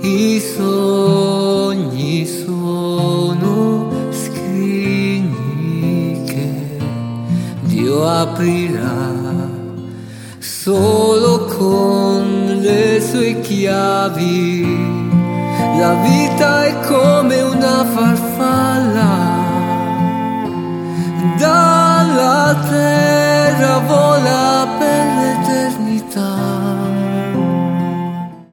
I sogni sono scrigni che Dio aprirà solo con le sue chiavi. La vita è come una farfalla, dalla terra vola